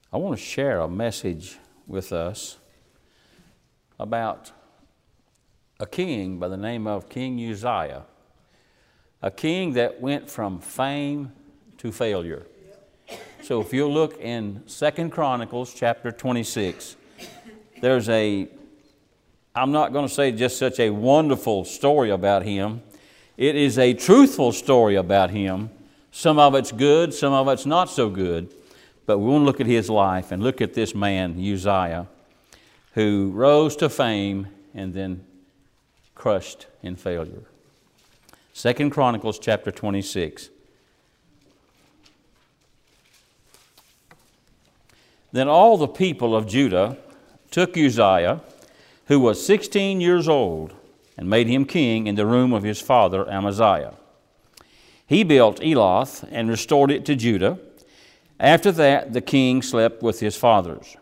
I want to share a message with us about a king by the name of King Uzziah, a king that went from fame to failure. So if you'll look in 2 Chronicles chapter 26, there's I'm not going to say just such a wonderful story about him. It is a truthful story about him. Some of it's good, some of it's not so good. But we want to look at his life and look at this man, Uzziah, who rose to fame and then crushed in failure. 2 Chronicles chapter 26. Then all the people of Judah took Uzziah, who was 16 years old, and made him king in the room of his father Amaziah. He built Eloth and restored it to Judah. After that, the king slept with his fathers.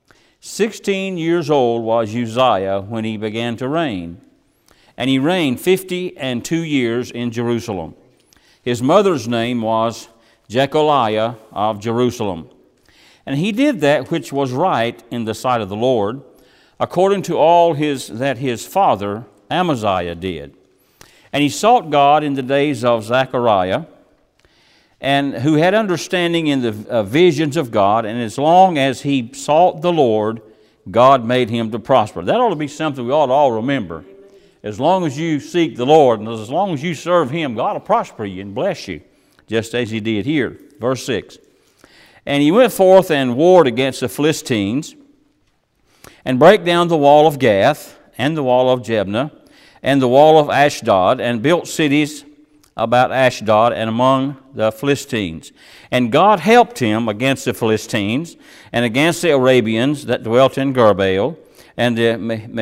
16 years old was Uzziah when he began to reign, and he reigned 52 years in Jerusalem. His mother's name was Jecholiah of Jerusalem. And he did that which was right in the sight of the Lord, according to all that his father Amaziah did. And he sought God in the days of Zechariah, and who had understanding in the visions of God, and as long as he sought the Lord, God made him to prosper. That ought to be something we ought to all remember. As long as you seek the Lord, and as long as you serve Him, God will prosper you and bless you, just as He did here. Verse 6. And he went forth and warred against the Philistines, and brake down the wall of Gath, and the wall of Jebna, and the wall of Ashdod, and built cities about Ashdod and among the Philistines. And God helped him against the Philistines, and against the Arabians that dwelt in Gurbaal, and the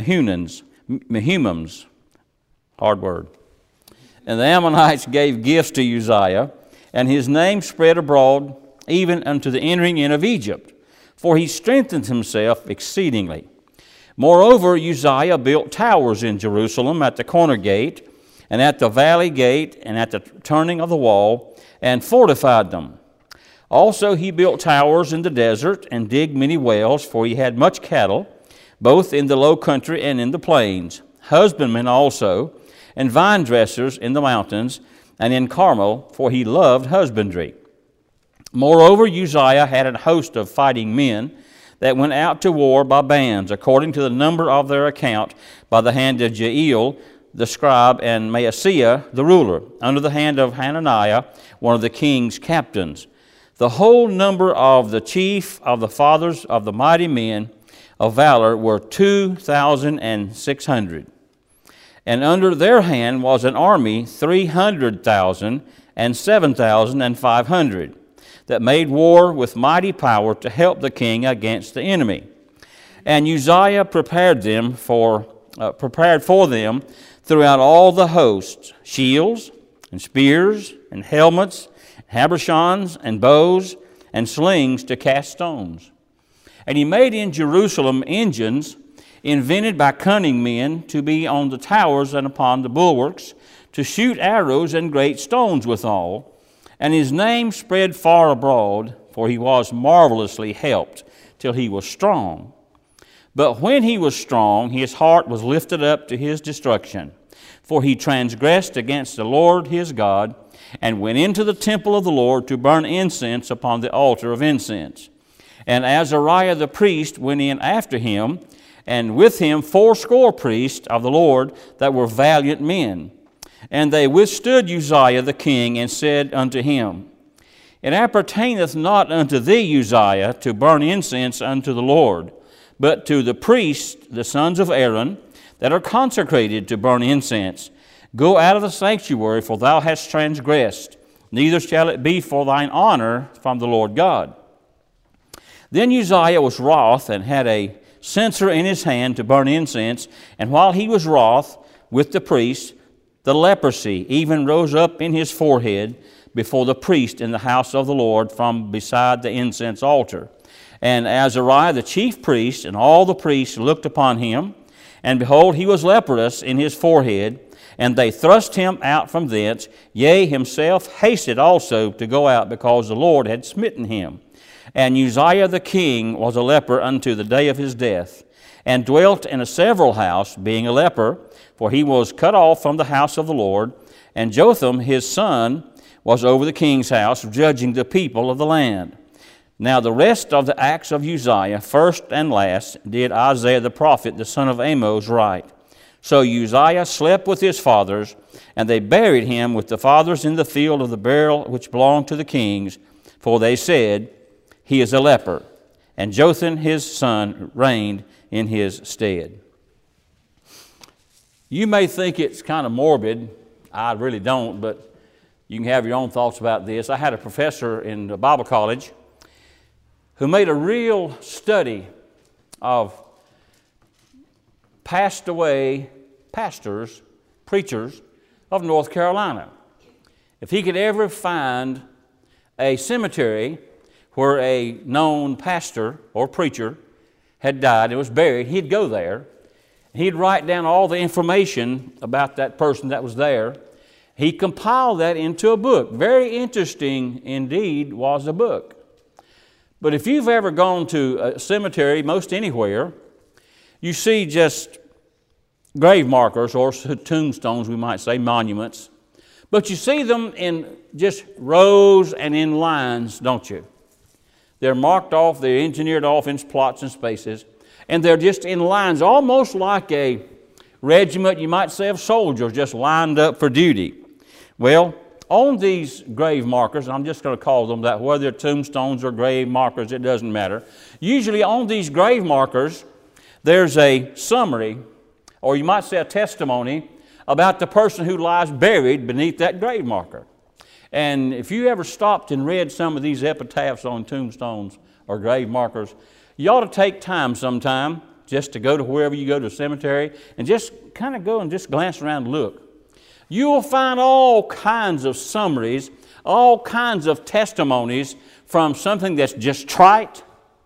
Mehunims, hard word. And the Ammonites gave gifts to Uzziah, and his name spread abroad even unto the entering in of Egypt, for he strengthened himself exceedingly. Moreover, Uzziah built towers in Jerusalem at the corner gate, and at the valley gate, and at the turning of the wall, and fortified them. Also he built towers in the desert, and digged many wells, for he had much cattle, both in the low country and in the plains, husbandmen also, and vine dressers in the mountains, and in Carmel, for he loved husbandry. Moreover, Uzziah had an host of fighting men that went out to war by bands, according to the number of their account, by the hand of Jeiel the scribe, and Maaseiah the ruler, under the hand of Hananiah, one of the king's captains. The whole number of the chief of the fathers of the mighty men of valor were 2,600. And under their hand was an army 300,000 and 7,500, that made war with mighty power to help the king against the enemy. And Uzziah prepared for them throughout all the hosts, shields and spears and helmets, habergeons and bows and slings to cast stones. And he made in Jerusalem engines invented by cunning men to be on the towers and upon the bulwarks, to shoot arrows and great stones withal. And his name spread far abroad, for he was marvelously helped, till he was strong. But when he was strong, his heart was lifted up to his destruction. For he transgressed against the Lord his God, and went into the temple of the Lord to burn incense upon the altar of incense. And Azariah the priest went in after him, and with him 80 priests of the Lord that were valiant men. And they withstood Uzziah the king, and said unto him, It appertaineth not unto thee, Uzziah, to burn incense unto the Lord, but to the priests, the sons of Aaron, that are consecrated to burn incense. Go out of the sanctuary, for thou hast transgressed, neither shall it be for thine honor from the Lord God. Then Uzziah was wroth, and had a censer in his hand to burn incense, and while he was wroth with the priests, the leprosy even rose up in his forehead before the priest in the house of the Lord from beside the incense altar. And Azariah the chief priest and all the priests looked upon him, And behold, he was leprous in his forehead, and they thrust him out from thence. Yea, himself hasted also to go out, because the Lord had smitten him. And Uzziah the king was a leper unto the day of his death, and dwelt in a several house, being a leper, for he was cut off from the house of the Lord. And Jotham his son was over the king's house, judging the people of the land. Now the rest of the acts of Uzziah, first and last, did Isaiah the prophet, the son of Amoz, write. So Uzziah slept with his fathers, and they buried him with the fathers in the field of the burial which belonged to the kings, for they said, He is a leper. And Jotham his son reigned in his stead. You may think it's kind of morbid. I really don't, but you can have your own thoughts about this. I had a professor in the Bible college who made a real study of passed away pastors, preachers of North Carolina. If he could ever find a cemetery where a known pastor or preacher had died and was buried, he'd go there. He'd write down all the information about that person that was there. He compiled that into a book. Very interesting indeed was the book. But if you've ever gone to a cemetery, most anywhere, you see just grave markers or tombstones, we might say, monuments. But you see them in just rows and in lines, don't you? They're marked off, they're engineered off in plots and spaces, and they're just in lines, almost like a regiment, you might say, of soldiers just lined up for duty. Well, on these grave markers, and I'm just going to call them that, whether they're tombstones or grave markers, it doesn't matter. Usually on these grave markers, there's a summary, or you might say a testimony, about the person who lies buried beneath that grave marker. And if you ever stopped and read some of these epitaphs on tombstones or grave markers, you ought to take time sometime just to go to wherever you go to a cemetery and just kind of go and just glance around and look. You will find all kinds of summaries, all kinds of testimonies, from something that's just trite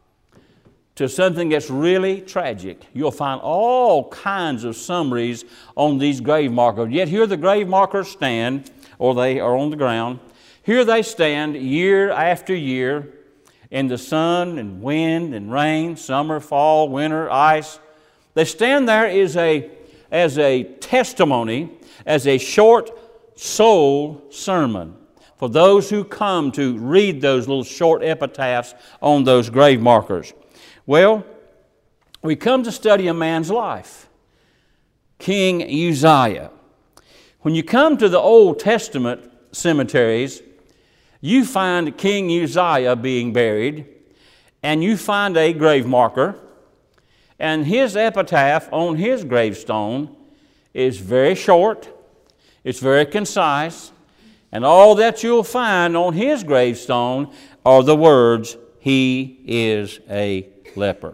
to something that's really tragic. You'll find all kinds of summaries on these grave markers. Yet here the grave markers stand, or they are on the ground. Here they stand year after year in the sun and wind and rain, summer, fall, winter, ice. They stand there as a testimony, as a short soul sermon for those who come to read those little short epitaphs on those grave markers. Well, we come to study a man's life, King Uzziah. When you come to the Old Testament cemeteries, you find King Uzziah being buried, and you find a grave marker, and his epitaph on his gravestone is very short, it's very concise, and all that you'll find on his gravestone are the words, "He is a leper."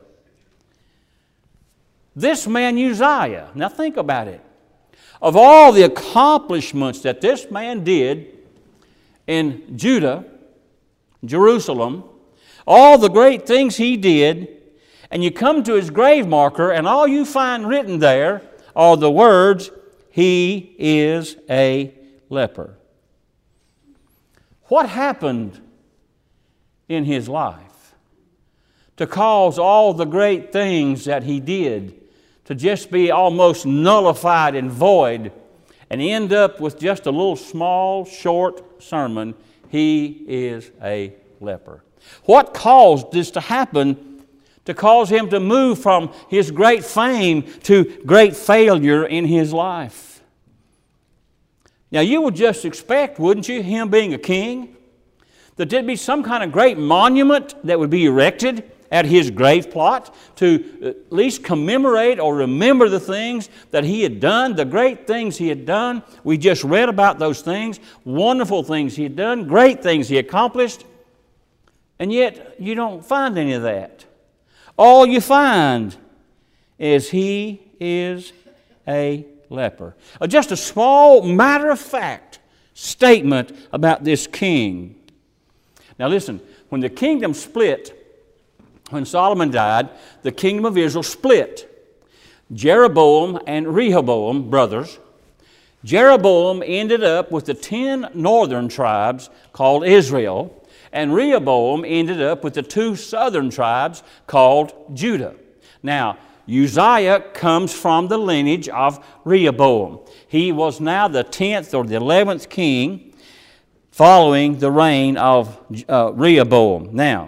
This man Uzziah, now think about it. Of all the accomplishments that this man did in Judah, Jerusalem, all the great things he did, and you come to his grave marker and all you find written there are the words, "He is a leper." What happened in his life to cause all the great things that he did to just be almost nullified and void and end up with just a little small, short sermon, "He is a leper"? What caused this to happen, to cause him to move from his great fame to great failure in his life? Now, you would just expect, wouldn't you, him being a king, that there'd be some kind of great monument that would be erected at his grave plot to at least commemorate or remember the things that he had done, the great things he had done. We just read about those things, wonderful things he had done, great things he accomplished, and yet you don't find any of that. All you find is "He is a leper." Just a small matter-of-fact statement about this king. Now listen, when the kingdom split, when Solomon died, the kingdom of Israel split. Jeroboam and Rehoboam, brothers. Jeroboam ended up with the 10 northern tribes called Israel, and Rehoboam ended up with the 2 southern tribes called Judah. Now, Uzziah comes from the lineage of Rehoboam. He was now the 10th or the 11th king following the reign of Rehoboam. Now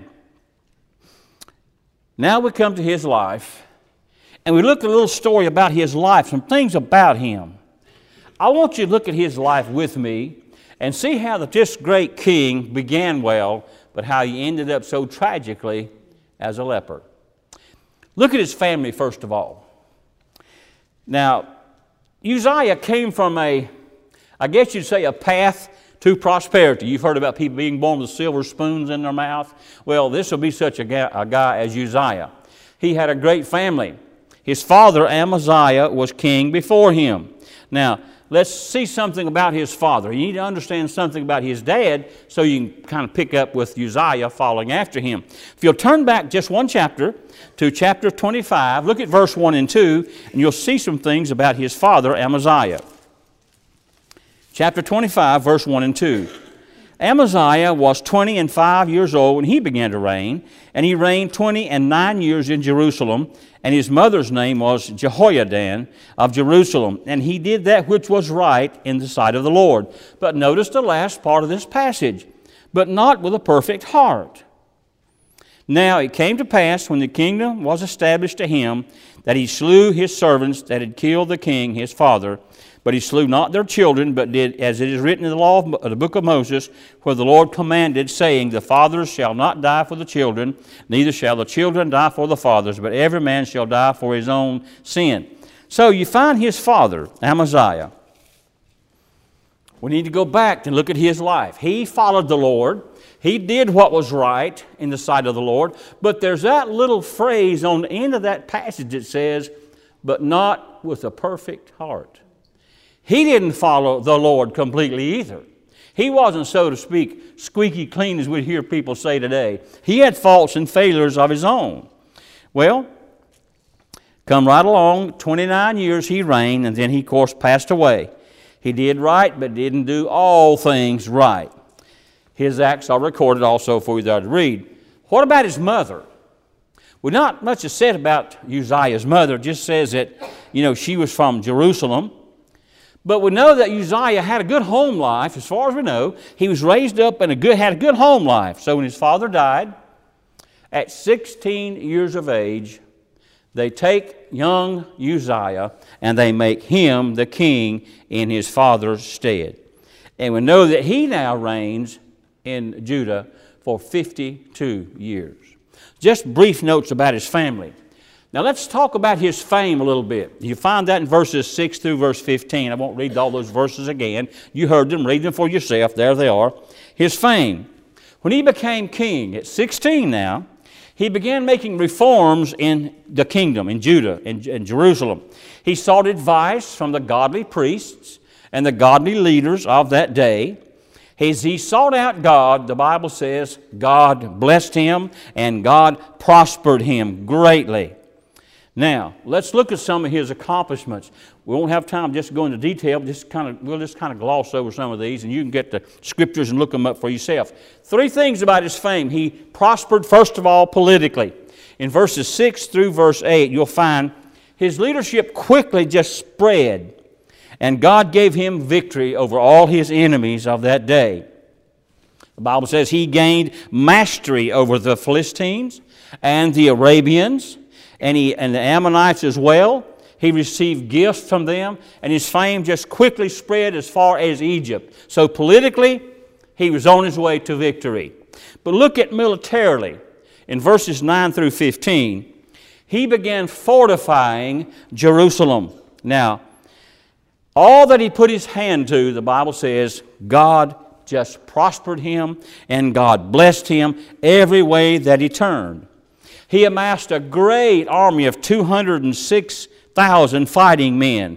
we come to his life, and we look at a little story about his life, some things about him. I want you to look at his life with me and see how that this great king began well, but how he ended up so tragically as a leper. Look at his family first of all. Now, Uzziah came from I guess you'd say, a path to prosperity. You've heard about people being born with silver spoons in their mouth. Well, this will be such a guy as Uzziah. He had a great family. His father, Amaziah, was king before him. Now, let's see something about his father. You need to understand something about his dad so you can kind of pick up with Uzziah following after him. If you'll turn back just one chapter to chapter 25, look at verse 1 and 2, and you'll see some things about his father, Amaziah. Chapter 25, verse 1 and 2. Amaziah was 25 years old when he began to reign, and he reigned 29 years in Jerusalem, and his mother's name was Jehoiadan of Jerusalem. And he did that which was right in the sight of the Lord. But notice the last part of this passage, but not with a perfect heart. Now it came to pass, when the kingdom was established to him, that he slew his servants that had killed the king his father. But he slew not their children, but did as it is written in the law of the book of Moses, where the Lord commanded, saying, the fathers shall not die for the children, neither shall the children die for the fathers, but every man shall die for his own sin. So you find his father, Amaziah. We need to go back and look at his life. He followed the Lord. He did what was right in the sight of the Lord. But there's that little phrase on the end of that passage that says, but not with a perfect heart. He didn't follow the Lord completely either. He wasn't, so to speak, squeaky clean as we hear people say today. He had faults and failures of his own. Well, come right along, 29 years he reigned, and then he, of course, passed away. He did right, but didn't do all things right. His acts are recorded also for you there to read. What about his mother? Well, not much is said about Uzziah's mother. It just says that, she was from Jerusalem. But we know that Uzziah had a good home life, as far as we know. He was raised up and had a good home life. So when his father died, at 16 years of age, they take young Uzziah and they make him the king in his father's stead. And we know that he now reigns in Judah for 52 years. Just brief notes about his family. Now let's talk about his fame a little bit. You find that in verses 6 through verse 15. I won't read all those verses again. You heard them. Read them for yourself. There they are. His fame. When he became king at 16 now, he began making reforms in the kingdom, in Judah, in Jerusalem. He sought advice from the godly priests and the godly leaders of that day. As he sought out God, the Bible says God blessed him and God prospered him greatly. Now, let's look at some of his accomplishments. We won't have time just to go into detail. We'll just kind of gloss over some of these, and you can get the scriptures and look them up for yourself. 3 things about his fame. He prospered, first of all, politically. In verses 6 through verse 8, you'll find his leadership quickly just spread, and God gave him victory over all his enemies of that day. The Bible says he gained mastery over the Philistines and the Arabians, and the Ammonites as well. He received gifts from them, and his fame just quickly spread as far as Egypt. So politically, he was on his way to victory. But look at militarily. In verses 9 through 15, he began fortifying Jerusalem. Now, all that he put his hand to, the Bible says, God just prospered him, and God blessed him every way that he turned. He amassed a great army of 206,000 fighting men,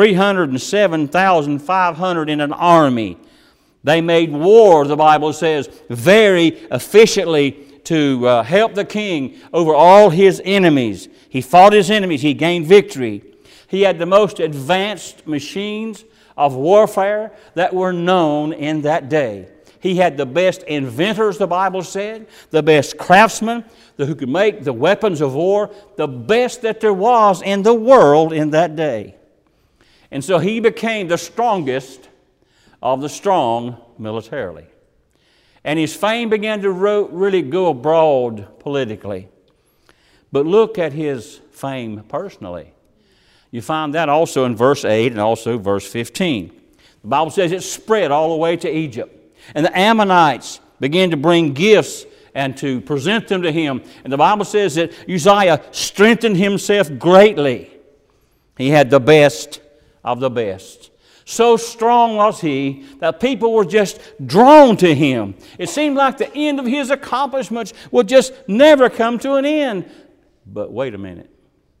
307,500 in an army. They made war, the Bible says, very efficiently to help the king over all his enemies. He fought his enemies. He gained victory. He had the most advanced machines of warfare that were known in that day. He had the best inventors, the Bible said, the best craftsmen who could make the weapons of war, the best that there was in the world in that day. And so he became the strongest of the strong militarily. And his fame began to really go abroad politically. But look at his fame personally. You find that also in verse 8 and also verse 15. The Bible says it spread all the way to Egypt. And the Ammonites began to bring gifts and to present them to him. And the Bible says that Uzziah strengthened himself greatly. He had the best of the best. So strong was he that people were just drawn to him. It seemed like the end of his accomplishments would just never come to an end. But wait a minute.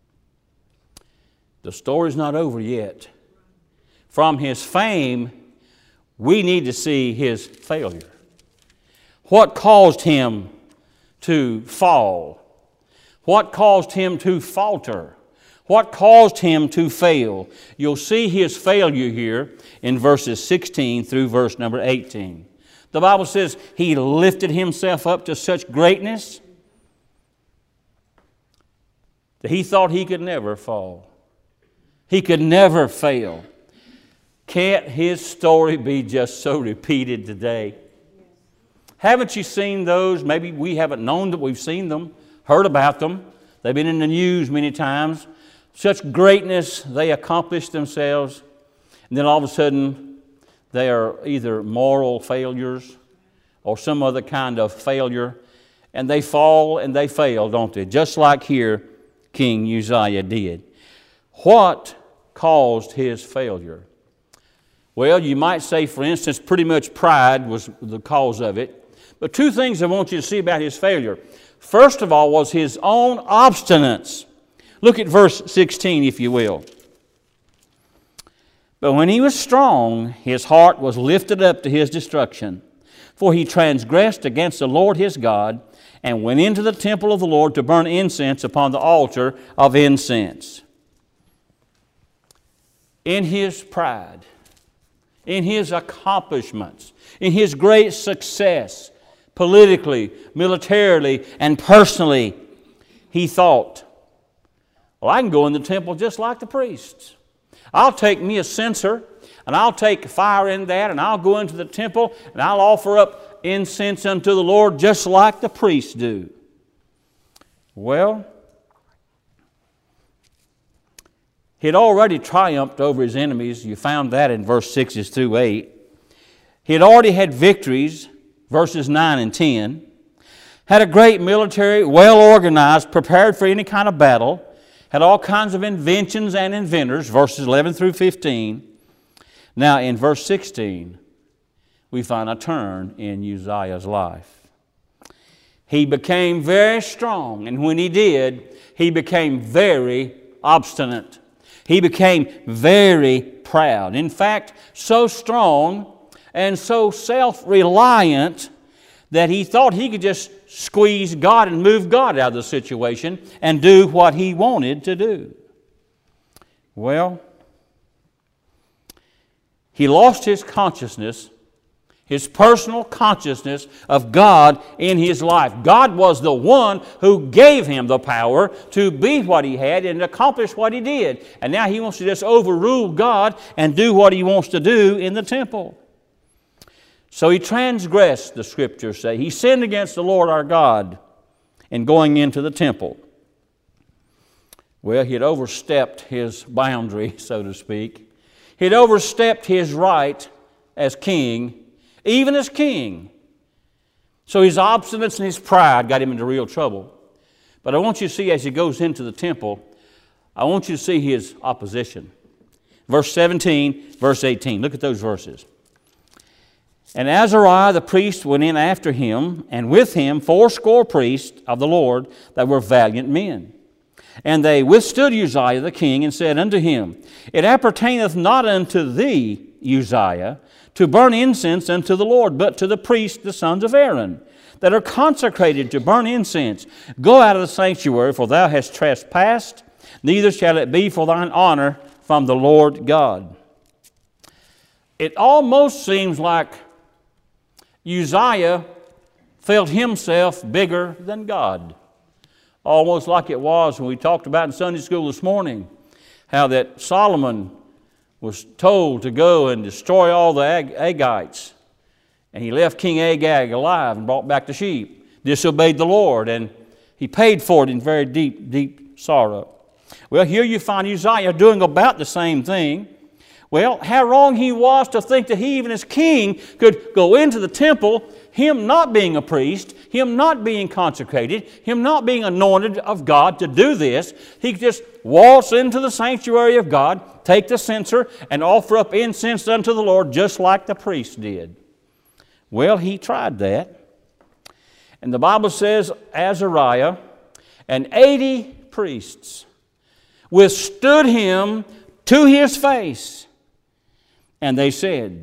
The story's not over yet. From his fame, we need to see his failure. What caused him to fall? What caused him to falter? What caused him to fail? You'll see his failure here in verses 16 through verse number 18. The Bible says he lifted himself up to such greatness that he thought he could never fall. He could never fail. Can't his story be just so repeated today? Haven't you seen those? Maybe we haven't known that we've seen them, heard about them. They've been in the news many times. Such greatness they accomplish themselves, and then all of a sudden they are either moral failures or some other kind of failure, and they fall and they fail, don't they? Just like here King Uzziah did. What caused his failure? Well, you might say, for instance, pretty much pride was the cause of it. But two things I want you to see about his failure. First of all was his own obstinance. Look at verse 16, if you will. But when he was strong, his heart was lifted up to his destruction. For he transgressed against the Lord his God, and went into the temple of the Lord to burn incense upon the altar of incense. In his pride, in his accomplishments, in his great success, politically, militarily, and personally, he thought, well, I can go in the temple just like the priests. I'll take me a censer, and I'll take fire in that, and I'll go into the temple, and I'll offer up incense unto the Lord just like the priests do. Well, he had already triumphed over his enemies. You found that in verse 6 through 8. He had already had victories, verses 9 and 10. Had a great military, well organized, prepared for any kind of battle. Had all kinds of inventions and inventors, verses 11 through 15. Now in verse 16, we find a turn in Uzziah's life. He became very strong, and when he did, he became very obstinate. He became very proud. In fact, so strong and so self-reliant that he thought he could just squeeze God and move God out of the situation and do what he wanted to do. Well, he lost his consciousness, his personal consciousness of God in his life. God was the one who gave him the power to be what he had and accomplish what he did. And now he wants to just overrule God and do what he wants to do in the temple. So he transgressed, the Scriptures say. He sinned against the Lord our God in going into the temple. Well, he had overstepped his boundary, so to speak. He had overstepped his right as king, even as king. So his obstinance and his pride got him into real trouble. But I want you to see, as he goes into the temple, I want you to see his opposition. Verse 17, verse 18. Look at those verses. And Azariah the priest went in after him, and with him 80 priests of the Lord that were valiant men. And they withstood Uzziah the king, and said unto him, It appertaineth not unto thee, Uzziah, to burn incense unto the Lord, but to the priests, the sons of Aaron, that are consecrated to burn incense. Go out of the sanctuary, for thou hast trespassed, neither shall it be for thine honor from the Lord God. It almost seems like Uzziah felt himself bigger than God. Almost like it was when we talked about in Sunday school this morning, how that Solomon was told to go and destroy all the Agites. And he left King Agag alive and brought back the sheep. Disobeyed the Lord, and he paid for it in very deep, deep sorrow. Well, here you find Uzziah doing about the same thing. Well, how wrong he was to think that he, even as king, could go into the temple, him not being a priest, him not being consecrated, him not being anointed of God to do this. He could just waltz into the sanctuary of God, take the censer, and offer up incense unto the Lord just like the priest did. Well, he tried that. And the Bible says Azariah and 80 priests withstood him to his face. And they said,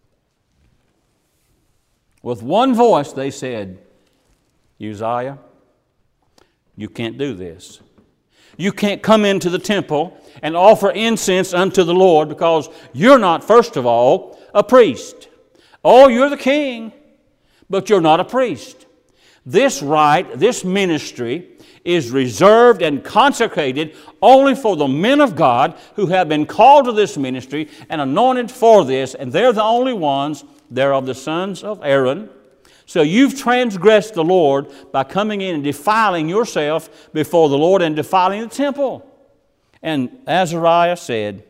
with one voice they said, Uzziah, you can't do this. You can't come into the temple and offer incense unto the Lord because you're not, first of all, a priest. Oh, you're the king, but you're not a priest. This right, this ministry is reserved and consecrated only for the men of God who have been called to this ministry and anointed for this, and they're the only ones. They're of the sons of Aaron. So you've transgressed the Lord by coming in and defiling yourself before the Lord and defiling the temple. And Azariah said,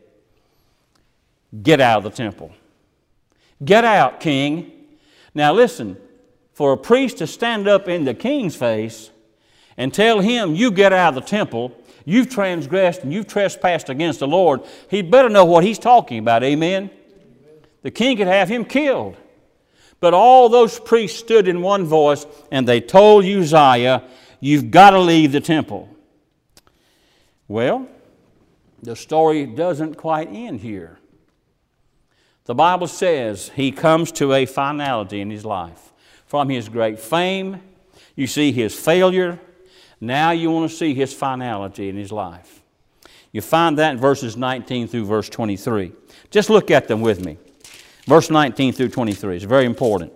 get out of the temple. Get out, king. Now listen, for a priest to stand up in the king's face and tell him, you get out of the temple, you've transgressed and you've trespassed against the Lord, he'd better know what he's talking about, amen? The king could have him killed. But all those priests stood in one voice and they told Uzziah, you've got to leave the temple. Well, the story doesn't quite end here. The Bible says he comes to a finality in his life. From his great fame, you see his failure. Now you want to see his finality in his life. You find that in verses 19 through verse 23. Just look at them with me. Verse 19 through 23 is very important.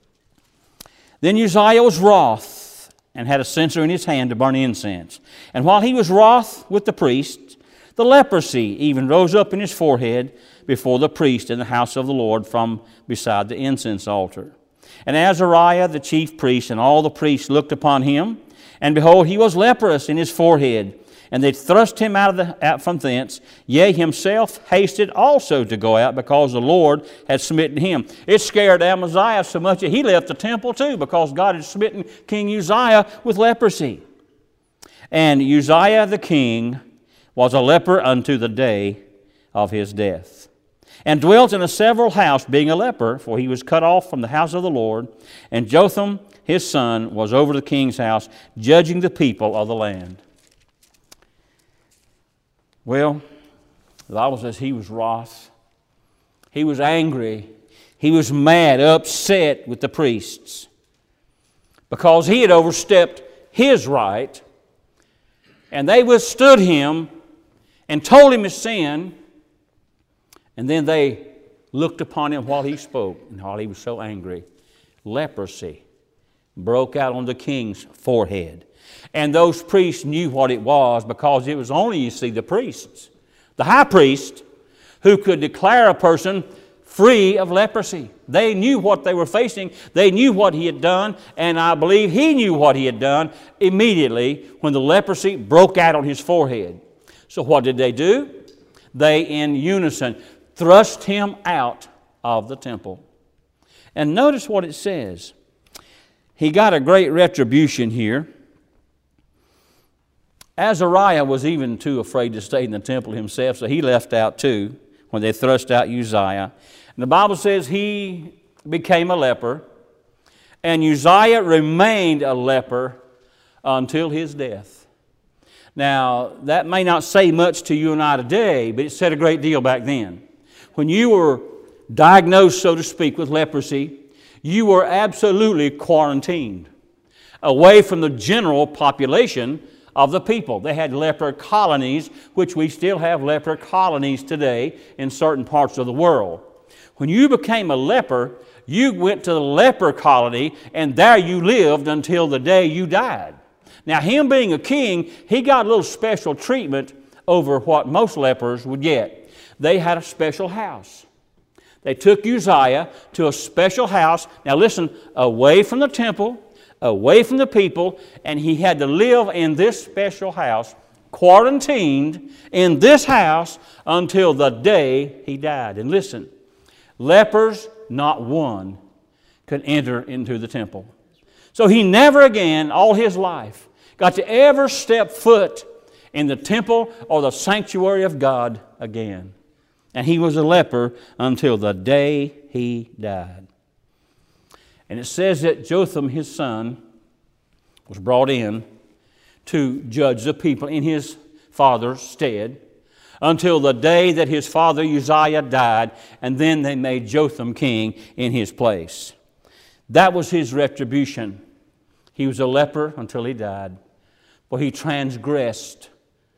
Then Uzziah was wroth and had a censer in his hand to burn incense. And while he was wroth with the priests, the leprosy even rose up in his forehead before the priest in the house of the Lord from beside the incense altar. And Azariah the chief priest and all the priests looked upon him, and behold, he was leprous in his forehead. And they thrust him out from thence. Yea, himself hasted also to go out, because the Lord had smitten him. It scared Amaziah so much that he left the temple too, because God had smitten King Uzziah with leprosy. And Uzziah the king was a leper unto the day of his death, and dwelt in a several house, being a leper, for he was cut off from the house of the Lord. And Jotham his son was over the king's house, judging the people of the land. Well, the Bible says he was wroth. He was angry. He was mad, upset with the priests because he had overstepped his right, and they withstood him and told him his sin, and then they looked upon him while he spoke and while he was so angry. Leprosy broke out on the king's forehead. And those priests knew what it was, because it was only, you see, the priests, the high priest, who could declare a person free of leprosy. They knew what they were facing. They knew what he had done, and I believe he knew what he had done immediately when the leprosy broke out on his forehead. So what did they do? They, in unison, thrust him out of the temple. And notice what it says. He got a great retribution here. Azariah was even too afraid to stay in the temple himself, so he left out too when they thrust out Uzziah. And the Bible says he became a leper, and Uzziah remained a leper until his death. Now, that may not say much to you and I today, but it said a great deal back then. When you were diagnosed, so to speak, with leprosy, you were absolutely quarantined away from the general population of the people. They had leper colonies, which we still have leper colonies today in certain parts of the world. When you became a leper, you went to the leper colony, and there you lived until the day you died. Now, him being a king, he got a little special treatment over what most lepers would get. They had a special house. They took Uzziah to a special house. Now listen, away from the temple, away from the people, and he had to live in this special house, quarantined in this house until the day he died. And listen, lepers, not one, could enter into the temple. So he never again, all his life, got to ever step foot in the temple or the sanctuary of God again. And he was a leper until the day he died. And it says that Jotham, his son, was brought in to judge the people in his father's stead until the day that his father Uzziah died, and then they made Jotham king in his place. That was his retribution. He was a leper until he died, for he trespassed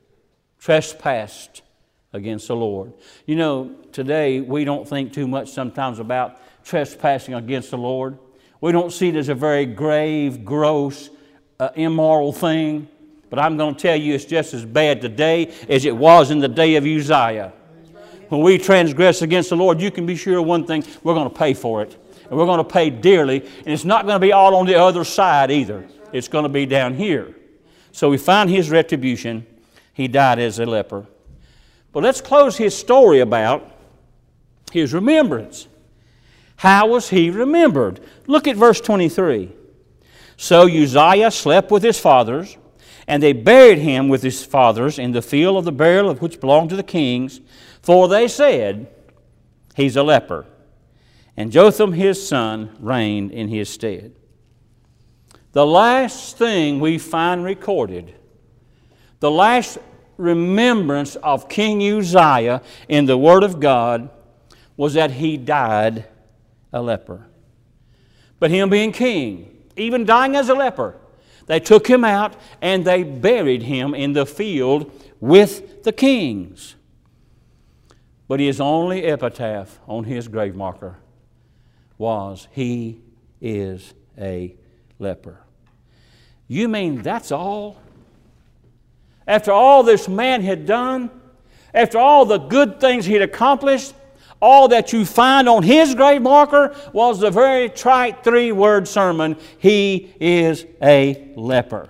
against the Lord. You know, today we don't think too much sometimes about trespassing against the Lord. We don't see it as a very grave, gross, immoral thing. But I'm going to tell you it's just as bad today as it was in the day of Uzziah. When we transgress against the Lord, you can be sure of one thing, we're going to pay for it. And we're going to pay dearly. And it's not going to be all on the other side either. It's going to be down here. So we find his retribution. He died as a leper. But let's close his story about his remembrance. How was he remembered? Look at verse 23. So Uzziah slept with his fathers, and they buried him with his fathers in the field of the burial of which belonged to the kings, for they said, he's a leper. And Jotham his son reigned in his stead. The last thing we find recorded, the last remembrance of King Uzziah in the Word of God, was that he died a leper. But him being king, even dying as a leper, they took him out and they buried him in the field with the kings. But his only epitaph on his grave marker was, he is a leper. You mean that's all? After all this man had done, after all the good things he'd accomplished, all that you find on his grave marker was the very trite three-word sermon, he is a leper.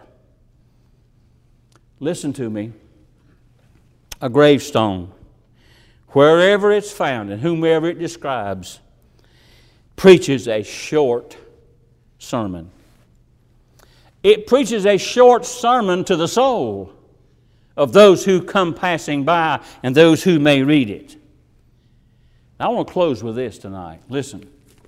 Listen to me. A gravestone, wherever it's found and whomever it describes, preaches a short sermon. It preaches a short sermon to the soul of those who come passing by and those who may read it. I want to close with this tonight. Listen,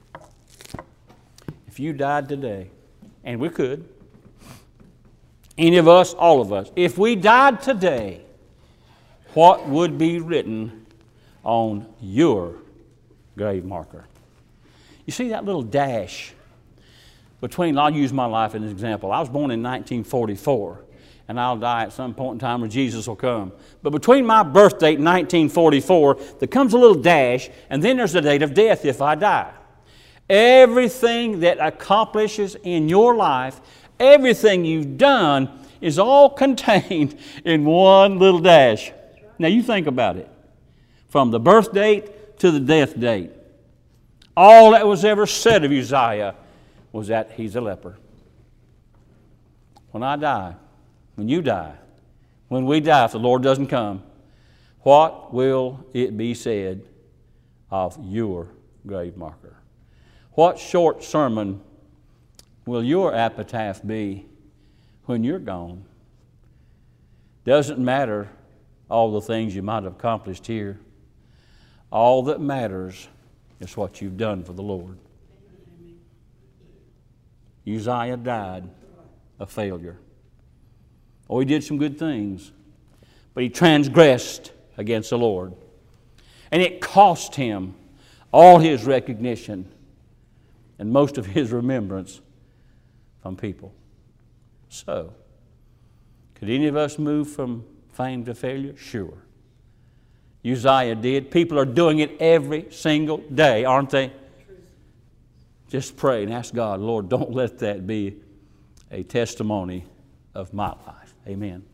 if you died today, and we could, any of us, all of us, if we died today, what would be written on your grave marker? You see that little dash between, I'll use my life as an example. I was born in 1944. And I'll die at some point in time where Jesus will come. But between my birth date in 1944, there comes a little dash, and then there's the date of death if I die. Everything that accomplishes in your life, everything you've done, is all contained in one little dash. Now you think about it. From the birth date to the death date. All that was ever said of Uzziah was that he's a leper. When I die, when you die, when we die, if the Lord doesn't come, what will it be said of your grave marker? What short sermon will your epitaph be when you're gone? Doesn't matter all the things you might have accomplished here. All that matters is what you've done for the Lord. Uzziah died a failure. Oh, he did some good things, but he transgressed against the Lord. And it cost him all his recognition and most of his remembrance from people. So, Could any of us move from fame to failure? Sure. Uzziah did. People are doing it every single day, aren't they? Just pray and ask God, Lord, don't let that be a testimony of my life. Amen.